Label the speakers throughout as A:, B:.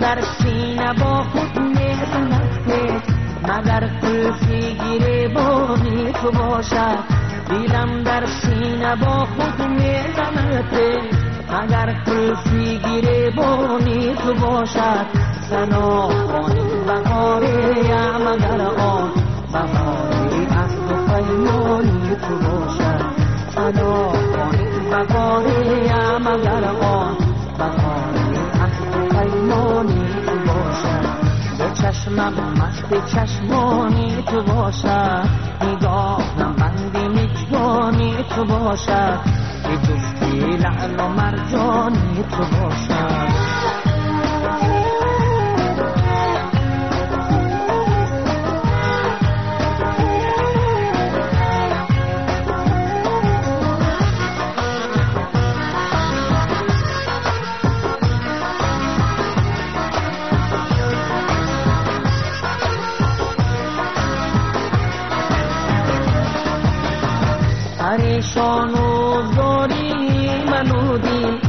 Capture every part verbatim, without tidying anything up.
A: در سینه با خود میزند پیچ، مگر قلفی گریبانی تو باشد. دلم در سینه با خود میزند پیچ، مگر قلفی گریبانی تو باشد. سنا کنی بهاری مگر آن بهاری از تو پیمانی تو باشد. سنا کنی بهاری مگر آن بهاری از تو پیمانی تو باشد. به چشمم مست چشمانی تو باشد، نگاهم بندی مجگانی تو باشد. به جستی لعل و مرجانی تو باشد. پریشان و زاری منودی.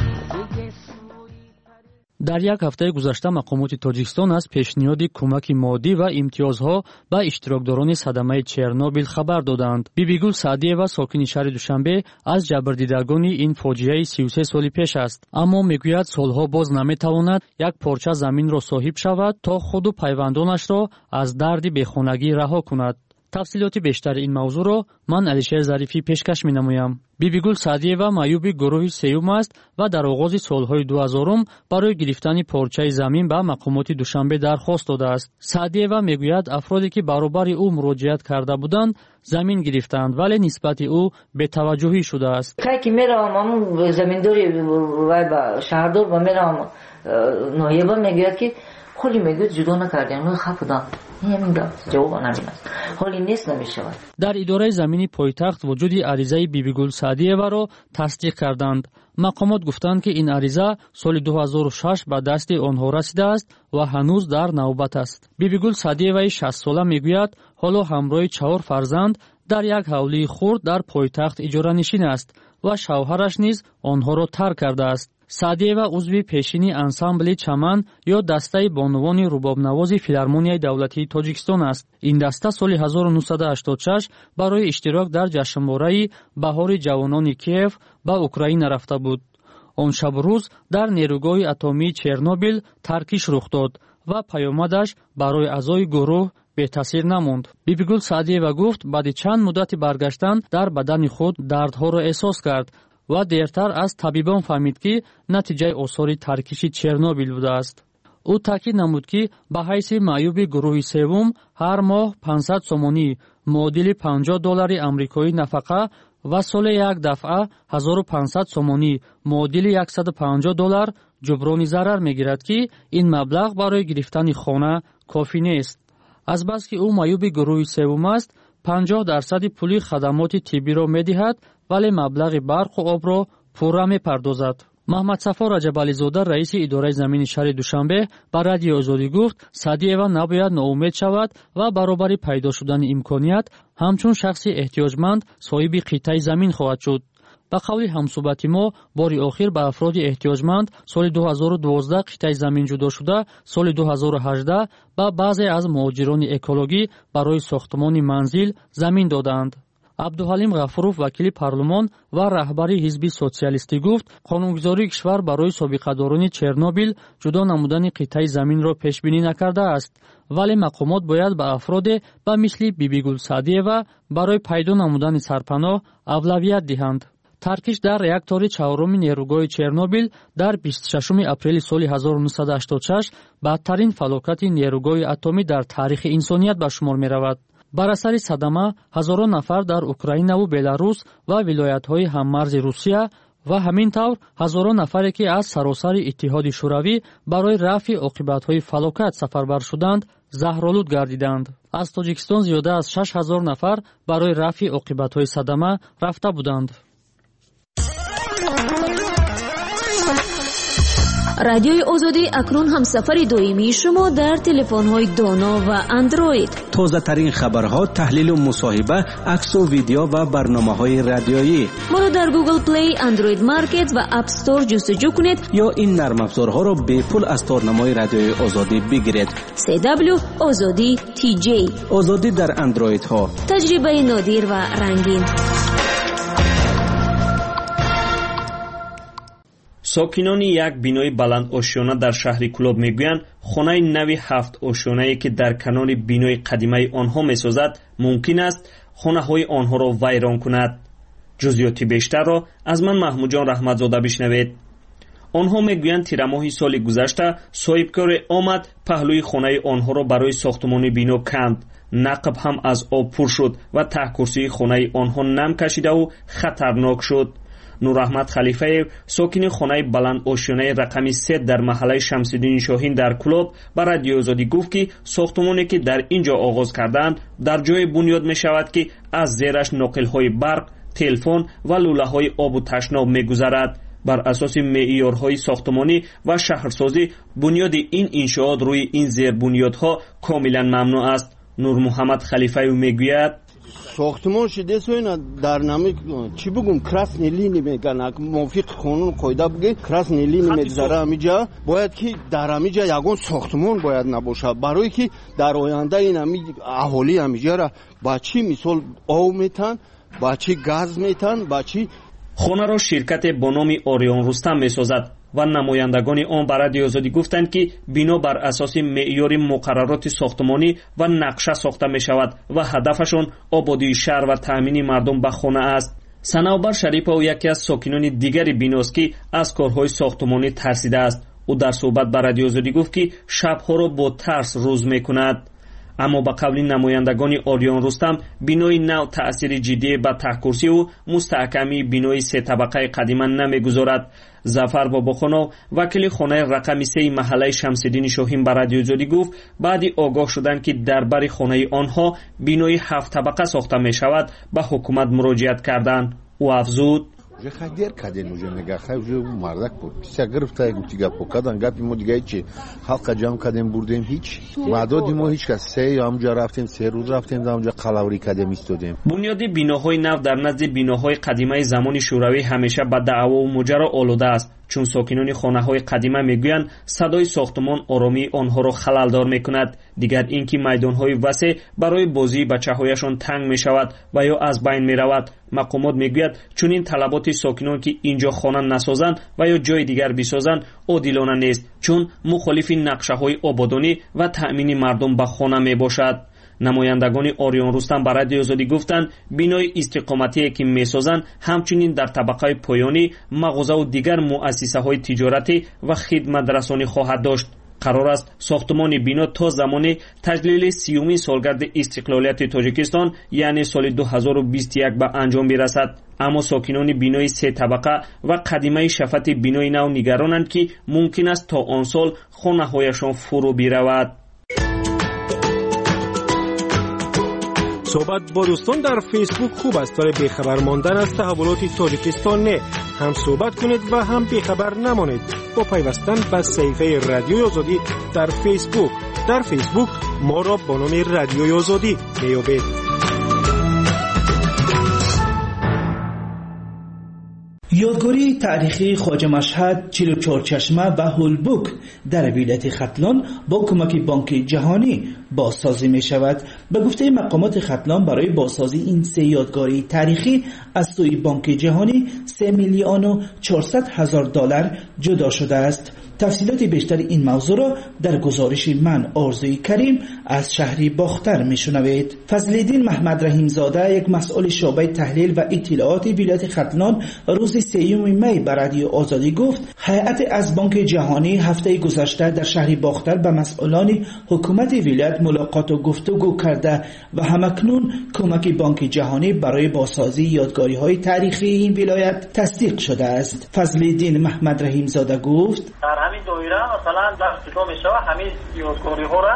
B: дар як ҳафтаи гузашта мақомоти тоҷикистон аз пешниҳоди кӯмаки моддӣ ва имтиёзҳо ба иштирокдорони садамаи Чернобил хабар доданд. Бибигул Саъдиева, сокини шаҳри Душанбе, аз ҷабрдидагони ин фоҷиаи си و سه соли пеш аст. Аммо мегӯяд солҳо боз наметавонад як порча заминро соҳиб шавад, то худу пайвандонашро аз дарди бехонагӣ раҳо кунад. тафсилоти бештари ин мавзӯъро ман Алишер Зарифӣ пешкаш менамоям. Бибигул Саъдиева маъюби гурӯҳи сеюм аст ва дар оғози солҳои дуҳазорум барои гирифтани порчаи замин ба мақомоти Душанбе дархост додааст. Саъдиева мегӯяд афроде ки баробари ӯ муроҷиат карда буданд, замин гирифтаанд, вале нисбати ӯ бетаваҷҷӯҳӣ шудааст.
C: кай ки меравам ҳамун заминдори вай ба шаҳрдор ба меравам ноҳияба мегӯяд ки холи мегӯяд ҷудо накардем, но хаф будам. ҳамин гап ҷавоб ҳамин аст. ҳоли нест намешавад.
B: дар идораи замини пойтахт вуҷуди аризаи Бибигул Саъдиеваро тасдиқ карданд. мақомот гуфтанд ки ин ариза соли дуҳазору шаш ба дасти онҳо расидааст ва ҳанӯз дар навбат аст. Бибигул Саъдиеваи шастсола мегӯяд ҳоло ҳамроҳи чаҳор фарзанд дар як ҳавлии хурд дар пойтахт иҷоранишин аст ва шавҳараш низ онҳоро тарк кардааст. Саъдиева узви пешини ансамбли Чаман ё дастаи бонувони рубобнавози филармонияи давлатии Тоҷикистон аст. Ин даста соли ҳазору нуҳсаду ҳаштоду шаш барои иштирок дар ҷашнвораи баҳори ҷавонони Киев ба Украина рафта буд. Он шабу рӯз дар нерӯгоҳи атомии Чернобил таркиш рух дод ва паёмадаш барои аъзои гурӯҳ бетаъсир намонд. Бибигул Саъдиева гуфт, баъди чанд муддати баргаштан дар бадани худ дардҳоро эҳсос кард ва дертар аз табибон фаҳмид, ки натиҷаи осори таркиши Чернобил будааст. ӯ таъкид намуд, ки ба ҳайси маъюби гурӯҳи севум ҳар моҳ панҷсад сомонӣ муодили панҷоҳ доллари амрикоӣ нафақа ва соли як дафъа ҳазору панҷсад сомонӣ муодили яксаду панҷоҳ доллар ҷуброни зарар мегирад, ки ин маблағ барои гирифтани хона кофӣ нест. азбаски ӯ маъюби гурӯҳи севум аст, панҷоҳ дарсади пули хадамоти тиббиро медиҳад, вале маблағи барқу обро пурра мепардозад. Маҳмадсафо Раҷабализода, раиси идораи замини шаҳри Душанбе, ба Радиои Озодӣ гуфт, Саъдиева набояд ноумед шавад ва баробари пайдо шудани имконият ҳамчун шахси эҳтиёҷманд соҳиби қитъаи замин хоҳад шуд. ба қавли ҳамсӯҳбати мо, бори охир ба афроди эҳтиёҷманд соли дуҳазору дувоздаҳ қитъаи замин ҷудо шуда, соли дуҳазору ҳаждаҳ ба баъзе аз муҳоҷирони экологӣ барои сохтмони манзил замин доданд. абдуҳалим ғафуров, вакили парлумон ва раҳбари ҳизби социалистӣ гуфт, қонунгузории кишвар барои собиқадорони Чернобил ҷудо намудани қитъаи заминро пешбинӣ накардааст, вале мақомот бояд ба афроде ба мисли Бибигул Саъдиева барои пайдо намудани сарпаноҳ авлавият диҳанд. таркиш дар реактори чаҳоруми нерӯгоҳи Чернобил дар бисту шашуми апрели соли ҳазору нуҳсаду ҳаштоду шаш бадтарин фалокати нерӯгоҳи атомӣ дар таърихи инсоният ба шумор меравад. бар асари садама ҳазорон нафар дар Украинаву Беларус ва вилоятҳои ҳаммарзи Русия ва ҳамин тавр ҳазорон нафаре, ки аз саросари Иттиҳоди Шӯравӣ барои рафъи оқибатҳои фалокат сафарбар шуданд, заҳролуд гардиданд. аз Тоҷикистон зиёда аз шаш ҳазор нафар барои рафъи оқибатҳои садама рафта буданд.
D: رادیوی آزادی اکنون هم سفر دائمی شما در تلفن‌های دانا و اندروید.
E: تازه ترین خبرها، تحلیل و مصاحبه، عکس و ویدیو و برنامه‌های رادیویی.
D: ما رو در گوگل پلی، اندروید مارکت و اپ استور جستجو کنید
E: یا این نرم افزارها رو به پول از تورنمای رادیوی آزادی بگیرید.
D: سی دبلیو آزادی تی جی.
E: آزادی در اندروید ها.
D: تجربه نادر و رنگین.
F: ساکنان یک بینای بلند آشیانه در شهر کلوب میگویند خانه نوی هفت آشیانه‌ای که در کنار بینای قدیمی آنها میسازد ممکن است خانه های آنها را ویران کند. جزئیات بیشتر را از من محمود جان رحمتزاده بشنوید. آنها میگویند تیر ماه سال گذشته صاحبکار آمد پهلوی خانه آنها را برای ساختمان بینا کند. نقب هم از آب پر شد و ته کرسی خانه آنها نم کشیده و خطرناک شد. نور احمد خلیفه ساکن خانه بلند آشیانه رقم سه در محله شمس‌الدین شاهین در کلوب به رادیو آزادی گفت که ساختمانی که در اینجا آغاز کردند در جای بنیاد می شود که از زیرش ناقل های برق، تلفن و لوله های آب و تشناب می گذرد. بر اساس معیارهای ساختمانی و شهرسازی بنیاد این انشاءات روی این زیر بنیادها کاملا ممنوع است. نور محمد خلیفه میگوید
G: ساختمان شده سوینا در نمی چی بگم کراسنی لینی میگن موافق قانون قاعده بگه کراسنی لینی میگذره امیجا باید که در امیجا یگان ساختمان باید نباشه برای که در آینده این امی اهالی امیجا را با چی مثال آب میتن با چی گاز میتن با چی
F: خانه را شرکت با نام آریان رستم میسازد و نمایندگان آن بر رادیو آزادی گفتند که بنا بر اساس معیار مقررات ساختمانی و نقشه ساخته می شود و هدفشان آبادی شهر و تأمین مردم به خانه است. صنوبر شریف او یکی از ساکنان دیگری بیناست که از کارهای ساختمانی ترسیده است. او در صحبت بر رادیو آزادی گفت که شبها را با ترس روز می کند. اما با قول نمایندگان آریان رستم بینای نو تأثیر جدی به ته‌کرسی و مستحکمی بینای سه طبقه قدیما نمیگذارد. ظفر باباخانو وکیل خانه رقم سه محله شمس‌الدین شاهین به رادیو آزادی گفت بعدی آگاه شدند که دربر خانه آنها بینای هفت طبقه ساخته می شود به حکومت مراجعت کردند. او افزود
H: уже хадер каден уже мегахай уже мардак буд киса гирифта гуфти гапо кадан гапи мо дига ҳичи халқа ҷамъ кадем бурдем ҳич маъдоди мо ҳеч кас се ҳамҷа рафтем се рӯз рафтем ҳамҷа қалаврӣ кадем истодем.
F: бунёди биноҳои нав дар назди биноҳои қадимаи замони шӯравӣ ҳамеша ба даъвову муҷаро олуда аст, чун сокинони хонаҳои қадима мегӯянд садои сохтмон оромии онҳоро халалдор мекунад. дигар ин ки майдонҳои васеъ барои бозии бачаҳояшон танг мешавад ва ё аз байн меравад. мақомот мегӯяд чунин талаботи сокинон ки инҷо хона насозанд ва ё ҷои дигар бисозанд одилона нест, чун мухолифи нақшаҳои ободонӣ ва таъмини мардум ба хона мебошад. намояндагони орион рустам ба радиои озодӣ гуфтанд бинои истиқоматие ки месозанд ҳамчунин дар табақаи поёнӣ мағозаву дигар муассисаҳои тиҷоратӣ ва хидматрасонӣ хоҳад дошт. қарор аст сохтмони бино то замони таҷлили сиюми солгарди истиқлолияти тоҷикистон яъне соли ду ҳазору бисту як ба анҷом бирасад. аммо сокинони бинои се табақа ва қадимаи шафати бинои нав нигаронанд ки мумкин аст то он сол хонаҳояшон фурӯ биравад.
I: صحبت با دوستان در فیسبوک خوب است ولی بیخبر ماندن از تحولات تاجیکستان نه. هم صحبت کنید و هم بیخبر نمانید با پیوستن به صفحه رادیوی آزادی در فیسبوک. در فیسبوک ما را با نام رادیوی آزادی میابید.
J: یادگاری تاریخی خواجه مشهد، چهل و چهار چشمه و هولبوک در ولایت ختلان با کمک بانک جهانی بازسازی می شود. به گفته مقامات ختلان برای بازسازی این سه یادگاری تاریخی از سوی بانک جهانی سه میلیون و چهارصد هزار دلار جدا شده است. تفصیلات بیشتر این موضوع را در گزارش من آرزوی کریم از شهری باختر میشنوید. فضل‌الدین محمد رحیم زاده، یک مسئول شعبه تحلیل و اطلاعات ولایت ختلان، روز سوم می به رادیو آزادی گفت هیئت از بانک جهانی هفته گذشته در شهری باختر به مسئولان حکومت ولایت ملاقات و گفتگو کرده و همکنون کمک بانک جهانی برای بازسازی یادگاری‌های تاریخی این ولایت تصدیق شده است. فضل‌الدین محمد رحیم زاده گفت
K: همین دایره مثلا در کتاب میشه همین یادگاری ها را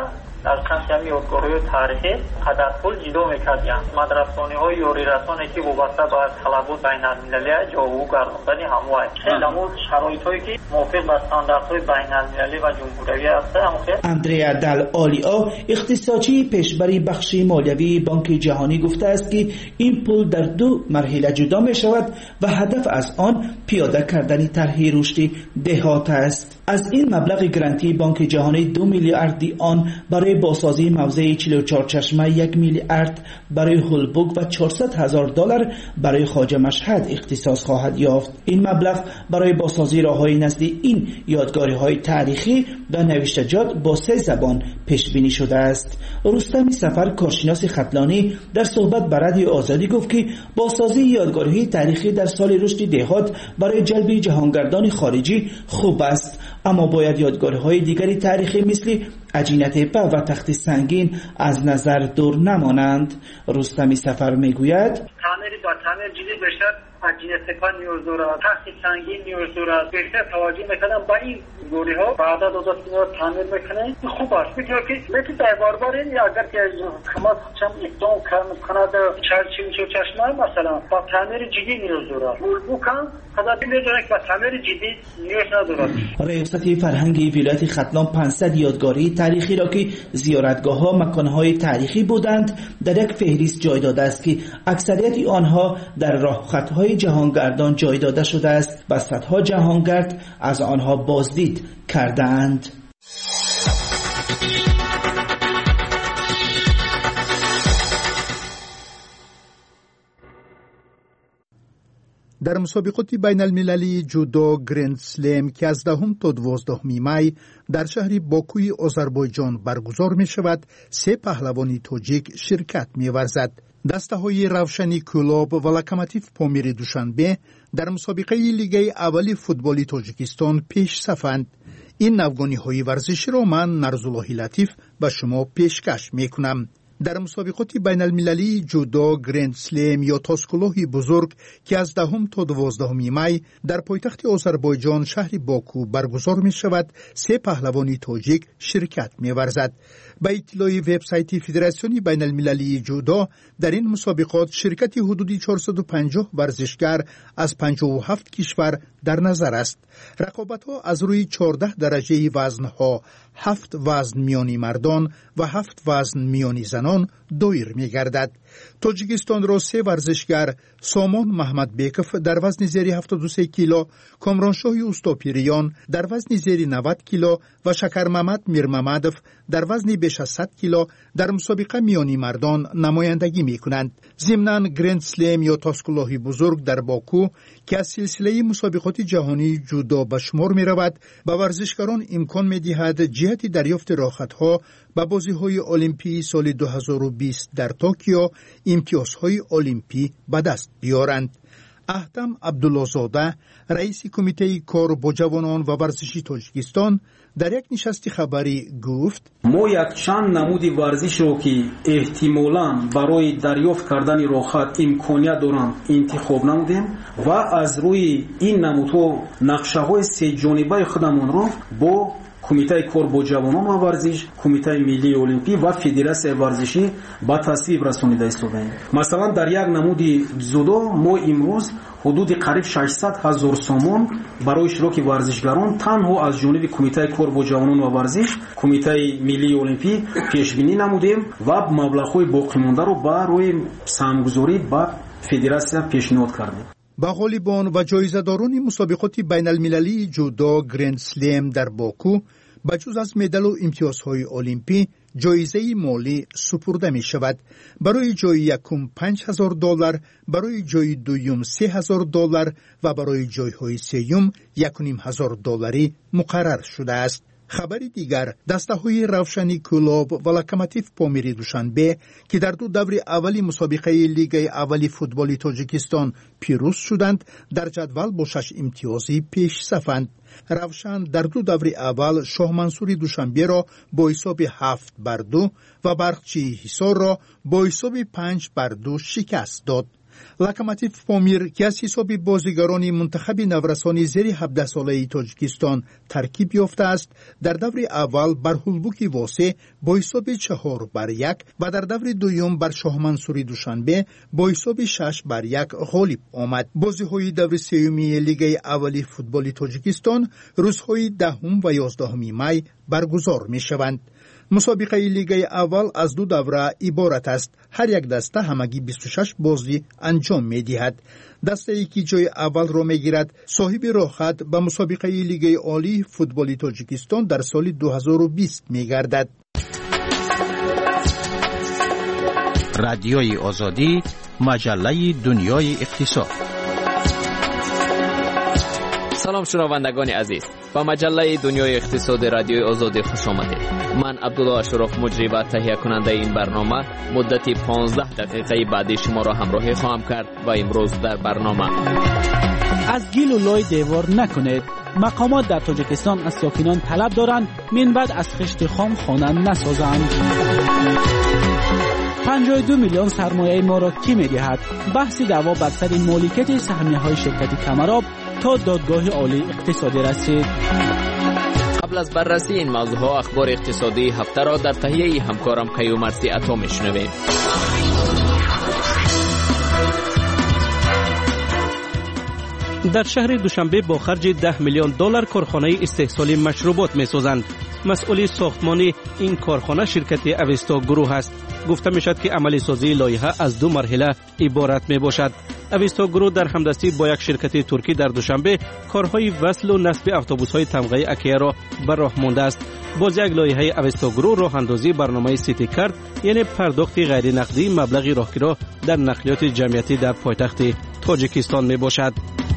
K: در کمی یادگاری تاریخی قدر پول جدا میکردیم. مدرسانی های یاری رسانی که وابسته به طلبات بین المللی جاوو گرداندن همواره خیلی همون شرایط هایی که موافق به استانداردهای بین المللی و جمهوری هست.
J: اندریا دل آلیا اقتصادی پیشبری بخش مالیوی بانک جهانی گفته است که این پول در دو مرحله جدا می شود و هدف از آن پیاده کردن طرح رشد دهات است. از این مبلغ گرانتی بانک جهانی دو میلیارد آن برای بازسازی موضع چهل و چهار چشمه، یک میلیارد برای هولبوک و چهارصد هزار دلار برای خواجه مشهد اختصاص خواهد یافت. این مبلغ برای بازسازی راههای نزد این یادگاری های تاریخی و نوشتجات با سه زبان پیش بینی شده است. رستم سفر کارشناس ختلانی در صحبت با رادیو آزادی گفت که بازسازی یادگاری تاریخی در سال رشد دهات برای جلب جهانگردان خارجی خوب است، اما باید یادگاری‌های دیگری تاریخی مثل عجینه تپه و تخت سنگین از نظر دور نمانند. رستمی سفر میگوید
K: تعمیر با تعمیر جدید بشد، عجینه تپه نیاز دارد، تخت سنگین نیاز دارد. بیشتر توجه میکنم با این گوری ها بعد از دو تا تعمیر میکنه خوب است. میگه که میتونه در باربار این اگر که حکومت چم اقدام کند چرچین چو چشمه مثلا با تعمیر جدید نیاز دارد. بولبوکم خدا میدونه که با تعمیر جدید نیاز ندارد.
J: ریاست فرهنگی ولایت ختلان پانصد یادگاری تاریخی را که زیارتگاه‌ها مکان‌های تاریخی بودند در یک فهرست جای داده است که اکثریت آنها در راهخطهای جهانگردان جای داده شده است و صدها جهانگرد از آنها بازدید کردند.
L: در مسابقات بین المللی جودو گرند سلم که از دهم تا دوازدهم می در شهر باکوی آذربایجان برگزار می شود، سه پهلوانی تاجیک شرکت می ورزد. دسته های روشنی کلاب و لکماتیف پامیر دوشنبه در مسابقه لیگ اولی فوتبالی تاجیکستان پیش صفند. این نوگانی های ورزشی را من نرزالله لطیف به شما پیشکش می کنم. در مسابقات بین المللی جودو گرند سلم یا تاسکلوهی بزرگ که از دهم تا دوازدهم می در پایتخت آذربایجان شهر باکو برگزار می شود، سه پهلوانی تاجیک شرکت می ورزد. به اطلاع وبسایت فدراسیون بین المللی جودو در این مسابقات شرکت حدودی چهارصد و پنجاه ورزشگر از پنجاه و هفت کشور در نظر است. رقابت ها از روی چهارده درجه وزن ها، هفت وزن میانی مردان و هفت وزن میانی زنان دایر می گردد. تاجیکستان را سه ورزشگر سامان محمد بیکف در وزن زیر هفتاد و سه کیلو، کامرانشاه اوستاپیریان در وزن زیر نود کیلو و شکر محمد میر محمدف در وزن بیش از صد کیلو در مسابقه میانی مردان نمایندگی می کنند. ضمناً گرند سلم یا تاسکلوهی بزرگ در باکو که از سلسله مسابقات جهانی جودو به شمار می رود، به ورزشکاران امکان می دهد جهت دریافت راحت‌ها به بازی‌های المپی سال دو هزار و بیست در توکیو امتیازهای المپی به دست بیارند. احتم عبدالله‌زاده رئیس کمیته کار با جوانان و ورزشی تاجیکستان در یک نشست خبری گفت
M: ما یک چند نمودی ورزش رو که احتمالاً برای دریافت کردن راحت امکانیت دارند انتخاب نمودیم و از روی این نمودها نقشه‌های سه جانبه خودمون رو با کمیته کار با جوانان و ورزش، کمیته ملی المپی و فدراسیون ورزشی با تصویب رسانیده ایستادیم. مثلا در یک نمودی جودو ما امروز حدود قریب ششصد هزار سومون برای اشتراک ورزشگران تنها از جانب کمیته کار با جوانان و ورزش، کمیته ملی المپی پیش بینی نمودیم و مبلغ‌های باقی مانده رو برای سهمگذاری با فدراسیون پیشنهاد کردیم.
L: با غالبان و جایزه‌داران مسابقات بین المللی جودو گرند سلم در باکو بجز از مدال و امتیازهای المپی جایزه مالی سپرده می شود. برای جای یکم پنج هزار دلار، برای جای دوم سه هزار دلار و برای جایهای سوم یک و نیم هزار دلاری مقرر شده است. خبری دیگر، دسته های روشنی کلاب و لکماتیف پامیر دوشنبه که در دو دور اولی مسابقه لیگ اولی فوتبالی تاجیکستان پیروز شدند، در جدول با شش امتیازی پیش صفند. روشن در دو دور اول شاه منصوری دوشنبه را با حساب هفت بر دو و برقچی حصار را با حساب پنج بر دو شکست داد. لوکوموتیو پامیر که از حساب بازیگران منتخب نورسان زیر هفده ساله تاجیکستان ترکیب یافته است، در دور اول بر هولبوک واسه با حساب چهار بر یک و در دور دوم بر شاه منصوری دوشنبه با حساب شش بر یک غالب آمد. بازی‌های دور سومی لیگ اولی فوتبال تاجیکستان روزهای دهم و یازدهم می برگزار می‌شوند. مسابقه لیگ اول از دو دوره عبارت است. هر یک دسته همگی بیست و شش بازی انجام می‌دهد. دسته ای که جای اول را می‌گیرد صاحب راه‌خط به مسابقه لیگ عالی فوتبال تاجیکستان در سال دو هزار و بیست می‌گردد.
E: رادیوی آزادی، مجله دنیای اقتصاد.
N: سلام شنوندگان عزیز، با مجله دنیای اقتصاد رادیوی آزادی خوش آمدید. من عبدالله اشرف مجری و تهیه کننده این برنامه مدتی پانزده دقیقه بعدی شما را همراهی خواهم کرد و امروز در برنامه:
J: از گیل و لای دیوار نکنید. مقامات در تاجیکستان از ساکنان طلب دارند من بعد از خشت خام خانه نسازند. پنجاه و دو میلیون سرمایه ما را کی می‌دهد؟ بحث دعوا بر سر مالکیت سهمیه‌های شرکت کمراب تا دادگاه عالی اقتصادی رسید.
N: قبل از بررسی این موضوعها اخبار اقتصادی هفته را در تهیه همکارم کیومرثی عطا میشنویم.
O: در شهر دوشنبه با خرج ده میلیون دلار کارخانه استحصال مشروبات می‌سازند. مسئول ساختمانی این کارخانه شرکت اوستا گروه است. گفته میشد که عملی سازی لایحه از دو مرحله عبارت می باشد. اوستا گروه در همدستی با یک شرکت ترکی در دوشنبه کارهای وصل و نصب اتوبوس‌های تمغه اکیا را بر راه مانده است. باز یک لایحه اوستا گروه راه اندازی برنامه سیتی کارت، یعنی پرداخت غیر نقدی مبلغ راهگیرا در نقلیات جمعیتی در پایتخت تاجیکستان می باشد.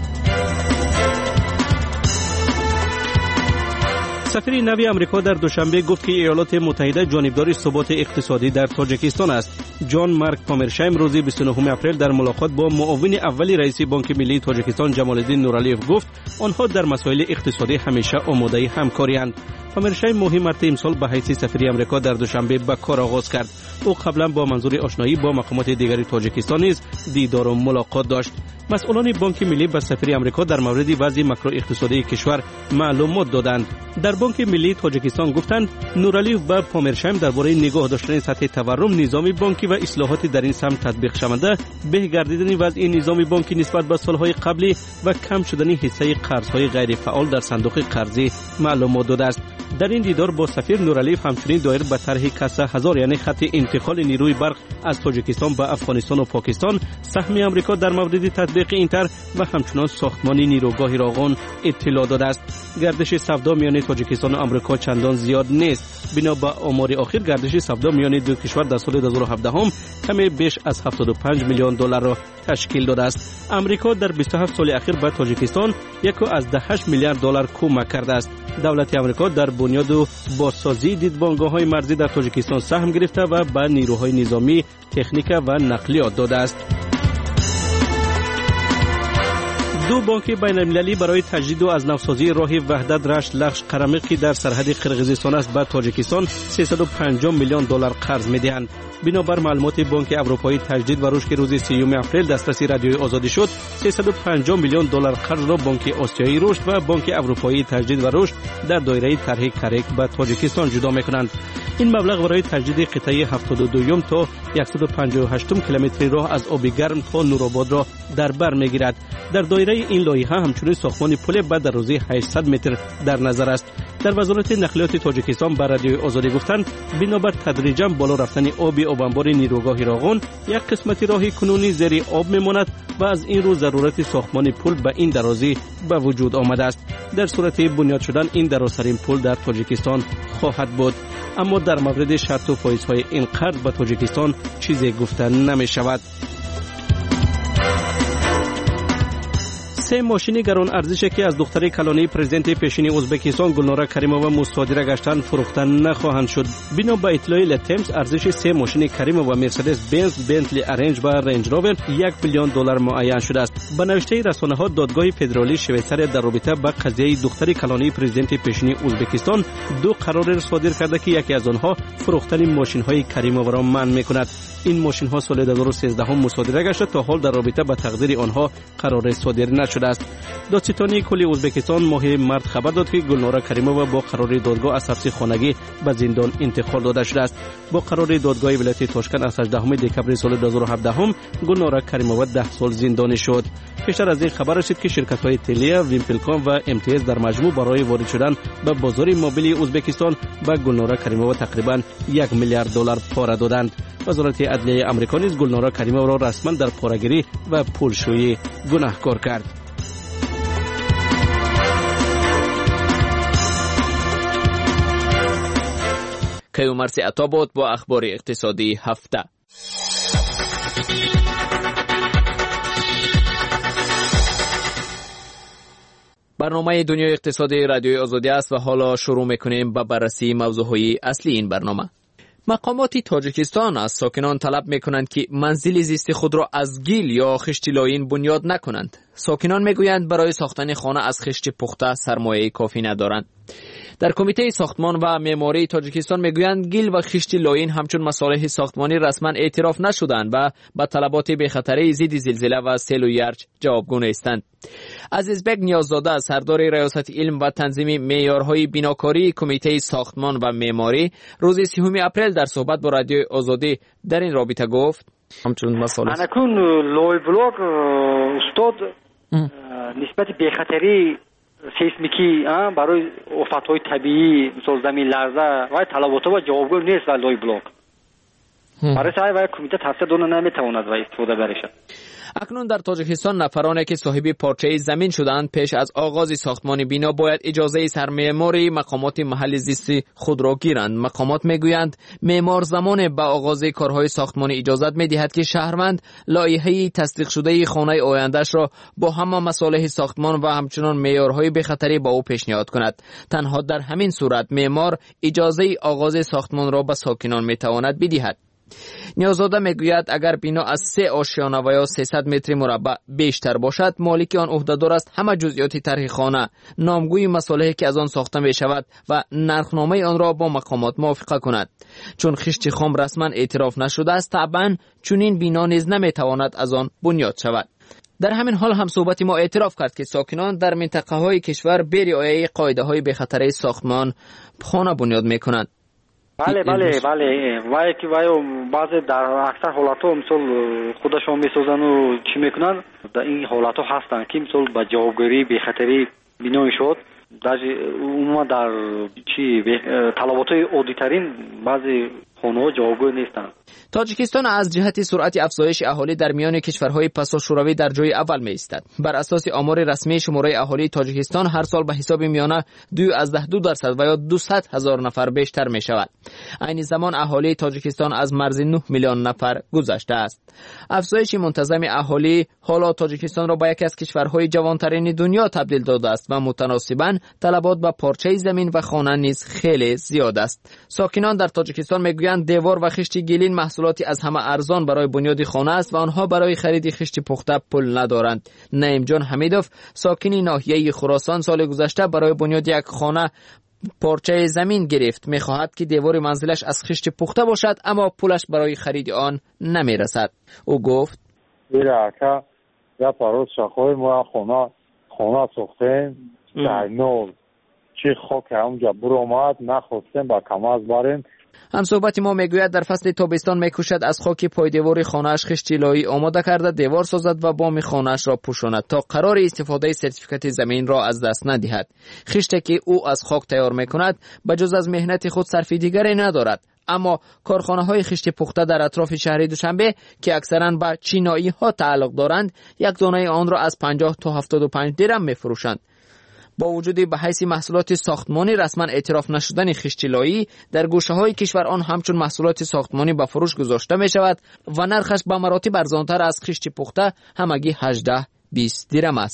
O: سفیر نوی آمریکا در دوشنبه گفت که ایالات متحده جانبدار ثبات اقتصادی در تاجیکستان است. جان مارک پامرشایم روز بیست و نهم اپریل در ملاقات با معاون اولی رئیس بانک ملی تاجیکستان جمال الدین نورالیف گفت آنها در مسائل اقتصادی همیشه آماده همکاری‌اند. پامرشایم ماه مارس امسال به حیث سفیر آمریکا در دوشنبه به کار آغاز کرد. او قبلا با منظور آشنایی با مقامات دیگری تاجیکستان نیز دیدار و ملاقات داشت. مسئولان بانک ملی به سفیر آمریکا در مورد وضع ماکرو اقتصادی کشور معلومات دادند. در بانک ملی تاجیکستان گفتند نورالیف و پامرشایم درباره نگاه داشتن سطح تورم، نظام بانکی و اصلاحات در این سمت تطبیق شونده، بهگردیدن وضع نظام بانکی نسبت به سالهای قبلی و کم شدن حصه قرضهای غیر فعال در صندوق قرضی معلومات داده است. در این دیدار با سفیر نورالیف همچنین دایر به طرح کسا هزار، یعنی خط انتقال نیروی برق از تاجیکستان به افغانستان و پاکستان، سهم آمریکا در مورد تطبیق این طرح و همچنین ساختمان نیروگاه راغون اطلاع داده است. گردش سودا میان تاجیکستان و آمریکا چندان زیاد نیست. بنا به آمار اخیر گردش سودا میان دو کشور در سال دو هزار و هفده هم کمی بیش از هفتاد و پنج میلیون دلار را تشکیل داده است. آمریکا در بیست و هفت سال اخیر به تاجیکستان یک و از ده هشت میلیارد دلار کمک کرده است. دولت آمریکا در بنیاد و بازسازی دیدبانگاه‌های مرزی در تاجیکستان سهم گرفته و به نیروهای نظامی، تکنیک و نقلیات داده است. دو بانک بین المللی برای تجدید و از نوسازی راه وحدت رشت لخش قرمقی در سرحد قرقیزستان است به تاجیکستان سیصد و پنجاه میلیون دلار قرض می‌دهند. بنابر معلومات بانک اروپایی تجدید و رشد که روز سیوم اپریل دسترس رادیوی آزادی شد، سیصد و پنجاه میلیون دلار قرض را بانک آسیایی رشد و بانک اروپایی تجدید و رشد در دایره طرح کرک به تاجیکستان جدا می‌کنند. این مبلغ برای تجدید قطعه هفتاد و دو تا صد و پنجاه و هشت کیلومتری راه از آب گرم تا نورآباد را در بر می‌گیرد. در دایره این لایحه همچنین ساختمان پل به درازی هشتصد متر در نظر است. در وزارت نقلیات تاجیکستان به رادیوی آزادی گفتند بنابر تدریجاً بالا رفتن آب آبانبار نیروگاه راغون یک قسمتی راه کنونی زیر آب میماند و از این رو ضرورت ساختمان پل به این درازی به وجود آمده است. در صورت بنیاد شدن این درازترین پل در تاجیکستان خواهد بود. اما در مورد شرط و فایزهای این قرض به تاجیکستان چیزی گفته نمی شود. سه ماشین گران ارزش که از دختر کلانی پرزیدنت پیشین ازبکستان گلناره کریمووا مصادره گشتن فروخته نخواهند شد. بنا به اطلاع لتمز ارزش سه ماشین کریمووا مرسدس بنز، بنتلی ارنج و رنج راور یک میلیون دلار معین شده است. به نوشته رسانه‌ها دادگاه فدرالی شویساریا در رابطه با قضیه دختر کلانی پرزیدنت پیشین ازبکستان دو قرار صادر کرده که یکی از آنها فروختن ماشین‌های کریمووا را منع می‌کند. این ماشین‌ها سال دو هزار و سیزده هم مصادره گشت تا حال در رابطه با تقدیر آنها قرار صادر نشده است. دادستانی کلی ازبکستان ماه مارت خبر داد که گلناره کریمووا با قرار دادگاه از حبس خانگی به زندان انتقال داده شده است. با قرار دادگاه ولایت تاشکند از هجدهم دکمبر سال دو هزار و هفده هم گلناره کریمووا ده سال زندانی شد. پیشتر از این خبر رسید که شرکت‌های تلیا، ویمپلکام و ام تی اس در مجموع برای وارد شدن به بازار مبیلی ازبکستان به گلناره کریمووا تقریباً یک میلیارد دلار پاره دادند. وزارت عدلیه آمریکا نیز گلناره کریمووا را رسما در پاره‌گیری و پولشویی گناهکار کرد.
N: کیومرثی عطابود با اخبار اقتصادی هفته. برنامه دنیای اقتصادی رادیوی آزادی است و حالا شروع میکنیم با بررسی موضوعهای اصلی این برنامه. مقامات تاجیکستان از ساکنان طلب میکنند که منزل زیستی خود را از گیل یا خشت لاین بنیاد نکنند. ساکنان میگویند برای ساختن خانه از خشت پخته سرمایه کافی ندارند. در کمیته ساختمان و معماری تاجیکستان میگویند گیل و خشت لاین همچون مصالح ساختمانی رسما اعتراف نشدند و با طلبات بی‌خطری ضد زلزله و سیل و یرج جوابگو نیستند. عزیزبک نیاززاده سردار ریاست علم و تنظیم معیارهای بناکاری کمیته ساختمان و معماری روز سیوم اپریل در صحبت با رادیو آزادی در این رابطه گفت همچون مصالح
P: انکون لوی بلوک استاد نسبت بی‌خطری سیسمیکی برای آفت‌های طبیعی مثل زمین لرزه و طلبات و جوابگو نیست و لوی بلوک برای سعی و کمیته توسعه دونه نمیتواند و استفاده برشد.
N: اکنون در تاجیکستان نفرانی که صاحب پارچه زمین شدند پیش از آغاز ساختمان بنا باید اجازه سرمعماری مقامات محلی زیستی خود را گیرند. مقامات میگویند معمار زمان با آغاز کارهای ساختمانی اجازت میدهد که شهروند لایحه تصدیق شده خانه آیندهش را با همه مصالح ساختمان و همچنان معیارهای بی‌خطری با او پیشنهاد کند. تنها در همین صورت معمار اجازه آغاز ساختمان را به ساکنان میتواند بدهد. نیاززاده میگوید اگر بنا از سه آشیانه و یا سیصد متر مربع بیشتر باشد مالک آن عهدهدار است همه جزئیات طرح خانه، نامگوی مصالحی که از آن ساخته می شود و نرخنامه آن را با مقامات موافقه کند. چون خشت خام رسما اعتراف نشده است طبعا چنین بنا نیز نمیتواند از آن بنیاد شود. در همین حال هم صحبت ما اعتراف کرد که ساکنان در منطقه های کشور بی رعایت قاعده های بی‌خطری ساختمان خانه بنیاد میکنند.
P: بله بله بله وای که وای بعضی در اکثر حالاتو مثل خودشون میسازن و چی میکنن در این حالاتو هستن که مثل با جوابگیری بی خطری بینایی شد در عموما در چی طلبات عادی‌ترین بعضی خانه‌ها جوابگو نیستن.
N: تاجیکستان از جهت سرعت افزایش اهالی در میان کشورهای پسا شوروی در جای اول می ایستد. بر اساس آمار رسمی شماره اهالی تاجیکستان هر سال به حساب میانه دو ازده دو درصد و یا دویست هزار نفر بیشتر می شود. عین زمان اهالی تاجیکستان از مرز نه میلیون نفر گذشته است. افزایش منتظم اهالی حالا تاجیکستان را به یکی از کشورهای جوانترین دنیا تبدیل داده است و متناسباً طلبات به پارچه زمین و خانه نیز خیلی زیاد است. ساکنان در تاجیکستان میگویند دیوار و خشت گیلین محصولاتی از همه ارزان برای بنیاد خانه است و آنها برای خرید خشت پخته پول ندارند. نعیم جان حمیدوف ساکن ناحیه خراسان سال گذشته برای بنیاد یک خانه پارچه زمین گرفت. میخواهد که دیوار منزلش از خشت پخته باشد اما پولش برای خرید آن نمیرسد. او گفت
Q: بیراکا یا پاروز شاخوی ما خانه خانه ساختیم در نور چی خاک اونجا برو آمد نخواستیم با کماز باریم.
N: هم صحبت ما میگوید در فصل تابستان میکوشد از خاک پای دیوار خانه‌اش خشت لایی آماده کرده دیوار سازد و بام خانه‌اش را پوشاند تا قرار استفاده سرتیفیکات زمین را از دست ندهد. خشتی که او از خاک تیار میکند بجز از مهنت خود صرف دیگری ندارد. اما کارخانه‌های خشت پخته در اطراف شهر دوشنبه که اکثراً به چینایی‌ها تعلق دارند یک دانه آن را از پنجاه تا هفتاد و پنج درم میفروشند. با وجود به حیث محصولات ساختمانی رسما اعتراف نشدن خشت لایی در گوشه‌های کشور آن همچون محصولات ساختمانی به فروش گذاشته می شود و نرخش به مراتب ارزانتر از خشت پخته همگی هجده بیست درم است.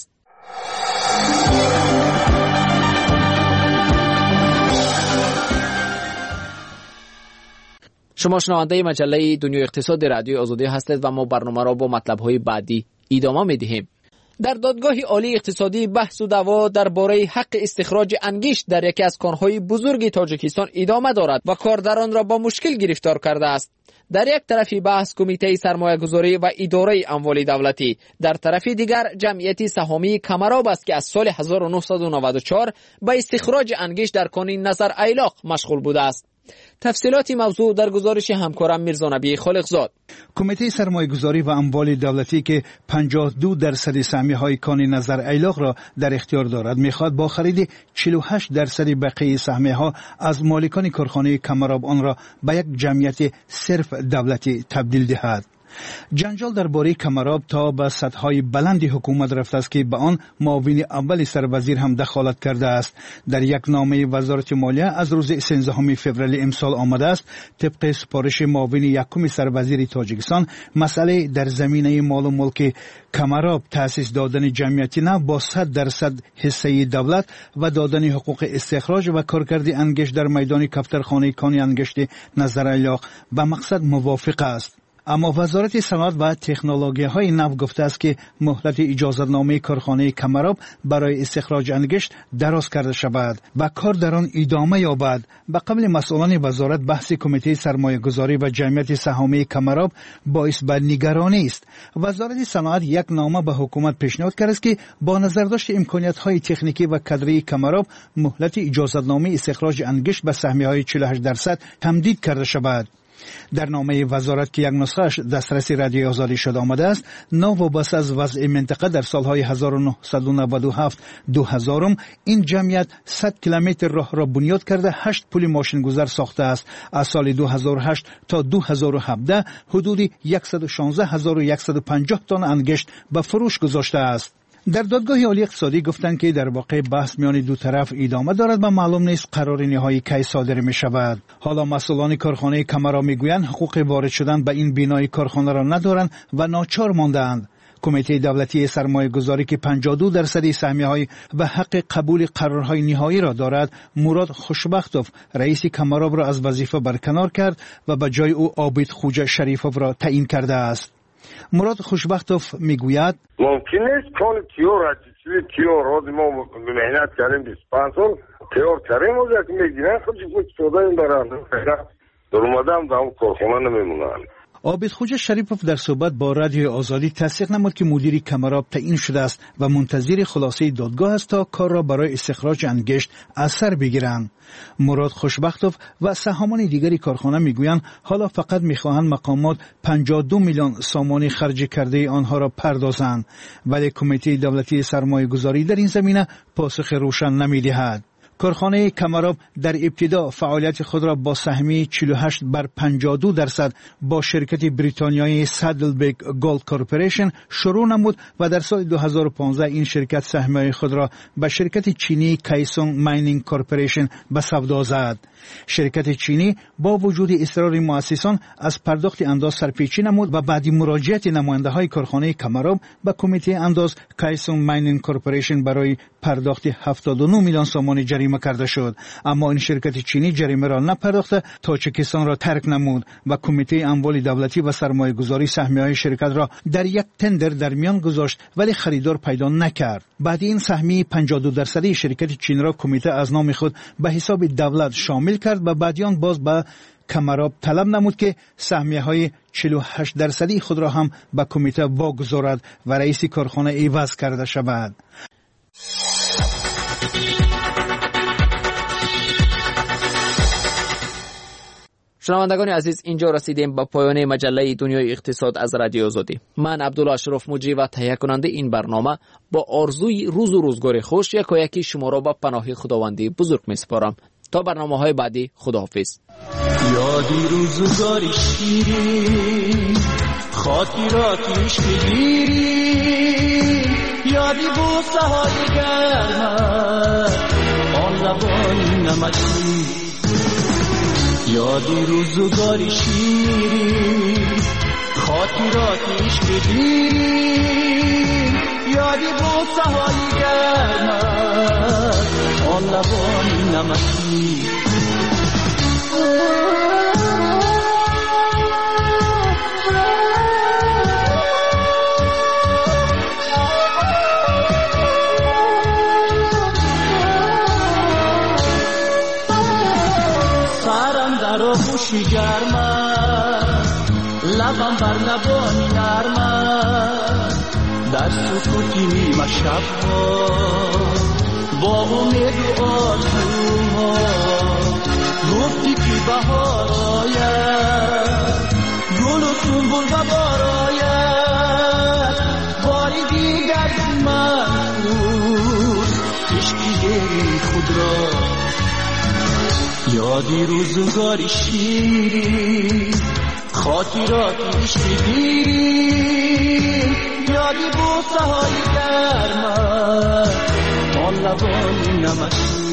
N: شما شنونده مجله دنیای اقتصاد رادیوی آزادی هستید و ما برنامه را با مطلب‌های بعدی ادامه می‌دهیم. در دادگاه عالی اقتصادی بحث و دعوا درباره حق استخراج انگشت در یکی از کان‌های بزرگ تاجیکستان ادامه دارد و کارداران را با مشکل گرفتار کرده است. در یک طرفی بحث کمیته سرمایه‌گذاری و اداره اموال دولتی، در طرفی دیگر جمعیت سهامی کمراب است که از سال هزار و نهصد و نود و چهار به استخراج انگشت در کان نظر ایلاق مشغول بوده است. تفصیلات موضوع در گزارش همکارم میرزا نبی خالقزاد.
L: کمیته سرمایه‌گذاری و اموال دولتی که پنجاه و دو درصد سهمیه‌های کان نظر ایلاق را در اختیار دارد، می‌خواهد با خرید چهل و هشت درصد بقیه سهمیه‌ها از مالکان کارخانه کمراب آن را به یک جمعیت صرف دولتی تبدیل دهد. جنجال درباره کمراب تا به سطح‌های بلند حکومت رفته است که به آن معاون اول سروزیر هم دخالت کرده است. در یک نامه وزارت مالیه از روز سیزدهم فوریه امسال آمده است طبق سپارش معاون یکم سروزیر تاجیکستان مسئله در زمینه مال و ملک کمراب تأسیس دادن جمعیتی نو با صد درصد حصه دولت و دادن حقوق استخراج و کارکرد انگشت در میدان کفترخانه کان انگشت نظر ایلاق به مقصد موافق است. اما وزارت صنعت و تکنولوژی های نو گفته است که مهلت اجازت نامه کارخانه کمراب برای استخراج انگشت دراز کرده شود و کار در آن ادامه یابد. به قبل مسئولان وزارت بحث کمیته سرمایه گذاری و جمعیت سهامی کمراب باعث به نگرانی است. وزارت صنعت یک نامه به حکومت پیشنهاد کرده است که با نظر داشت امکانیت های تکنیکی و کادری کمراب مهلت اجازت نامه استخراج انگشت به سهمیه های چهل و هشت درصد تمدید کرده شود. در نامه وزارت که یک نسخه‌اش دسترسی رادیوی آزادی شده آمده است، نوابسته از وضع منطقه در سالهای هزار و نهصد و نود و هفت دو هزار این جمعیت صد کیلومتر راه را بنیاد کرده هشت پل ماشینگذار ساخته است. از سال دو هزار و هشت تا دو هزار و هفده حدود صد و شانزده هزار و صد و پنجاه تن انگشت به فروش گذاشته است. در دادگاه عالی اقتصادی گفتند که در واقع بحث میان دو طرف ادامه دارد و معلوم نیست قرار نهایی کی صادر می شود. حالا مسئولان کارخانه کمراب میگویند حقوق وارد شدن به این بنای کارخانه را ندارند و ناچار مانده‌اند. کمیته دولتی سرمایه گذاری که پنجاه و دو درصد سهمیه های و حق قبول قرارهای نهایی را دارد، مراد خوشبختوف رئیس کمراب را از وظیفه برکنار کرد و به جای او عابد خوجه شریفوف را تعیین کرده است. مراد خوشبختوف میگوید
R: ممکن است کار تیور چیزی تیور روز ما مهنت کردیم بیست و پنج سال تیور کردیم و یک میگیرن خودش بود شده این برند در اومدم در اون کارخانه نمیمونن.
L: عابد خوجه شریفوف در صحبت با رادیوی آزادی تصدیق نمود که مدیر کمراب تعیین شده است و منتظر خلاصه دادگاه است تا کار را برای استخراج انگشت از سر بگیرند. مراد خوشبختوف و سهامان دیگری کارخانه میگویند حالا فقط میخواهند مقامات پنجاه و دو میلیون سامان خرج کرده آنها را پردازند، ولی کمیته دولتی سرمایه گذاری در این زمینه پاسخ روشن نمیدهد. کارخانه کمراب در ابتدا فعالیت خود را با سهمی چهل و هشت بر پنجاه و دو درصد با شرکت بریتانیایی سادلبیک گولد کورپوریشن شروع نمود و در سال دو هزار و پانزده این شرکت سهمیه خود را به شرکت چینی کایسونگ ماینینگ کورپوریشن به سودا زد. شرکت چینی با وجود اصرار مؤسسان از پرداخت انداز سرپیچی نمود و بعد مراجعت نماینده های کارخانه کمراب به کمیته انداز کایسونگ ماینینگ کورپوریشن برای پرداخت هفتاد و نه میلیون سوم جریمه کرده شد. اما این شرکت چینی جریمه را نپرداخته تاجیکستان را ترک نمود و کمیته اموال دولتی و سرمایه گذاری سهمیه های شرکت را در یک تندر در میان گذاشت ولی خریدار پیدا نکرد. بعد این سهمی پنجاه و دو درصدی شرکت چین را کمیته از نام خود به حساب دولت شامل کرد و بعدیان باز به کمراب طلب نمود که سهمیه های چهل و هشت درصدی خود را هم به کمیته واگذارد و رئیس کارخانه عوض کرده شود.
N: شنوندگان عزیز، اینجا رسیدیم به پایان مجله دنیای اقتصاد از رادیو آزادی. من عبدالله اشرف مجری و تهیه کننده این برنامه با آرزوی روز و روزگار خوش یکا یکی شما را به پناه خداوندی بزرگ می‌سپارم. تا برنامه های بعدی، خداحافظ.
A: یادی روزگاری شیرین خاطراتیش بگیری، یادی بوسه های گرمت آن لبان نمکی، یادی روزگاری شیرین خاطراتیش بگیری، یادی بوسه های گرمت آن لبانی نمکی سرم در آغوشی گرمت لبم بر لبانی نرمت در سکوتی نیمه شبها با امید و آرزوها گفتی که بهار آید گل و سنبل و بار آید باری دیگر من بود عشقی خود را یادی روزگاری شیری خاطراتی شیری یادی بوسه های گرمت آن لبانی نمکی